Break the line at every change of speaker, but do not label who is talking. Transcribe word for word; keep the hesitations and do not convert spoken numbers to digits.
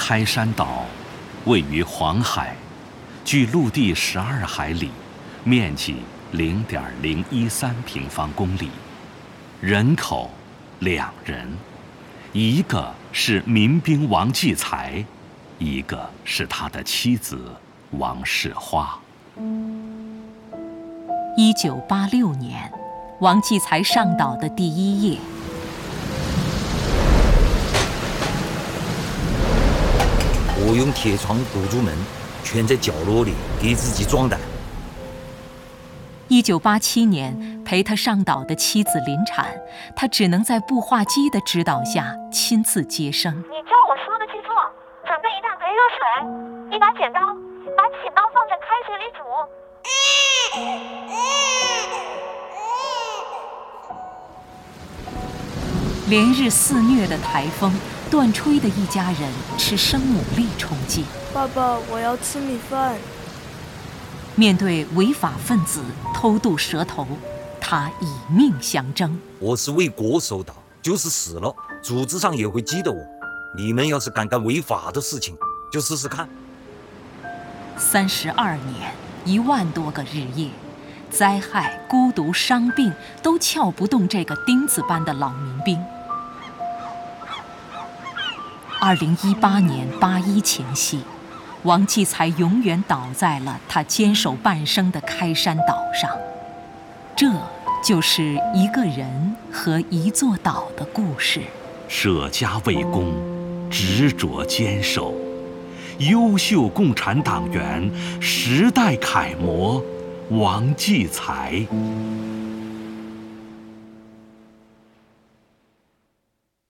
开山岛位于黄海，距陆地十二海里，面积零点零一三平方公里，人口两人，一个是民兵王继才，一个是他的妻子王世花。
一九八六年，王继才上岛的第一夜，
我用铁床堵住门，蜷在角落里给自己壮胆。
一九八七年，陪他上岛的妻子临产，他只能在步话机的指导下亲自接生。
你照我说的去做，准备一大盆热水，一把剪刀，把起刀放在开水里煮。
连日肆虐的台风，断炊的一家人吃生牡蛎充饥。
爸爸，我要吃米饭。
面对违法分子偷渡蛇头，他以命相争。
我是为国守岛，就是死了，组织上也会记得我。你们要是敢干违法的事情，就试试看。
三十二年，一万多个日夜，灾害、孤独、伤病都撬不动这个钉子般的老民兵。二零一八年八一前夕，王继才永远倒在了他坚守半生的开山岛上。这就是一个人和一座岛的故事。
舍家为公，执着坚守，优秀共产党员，时代楷模王继才。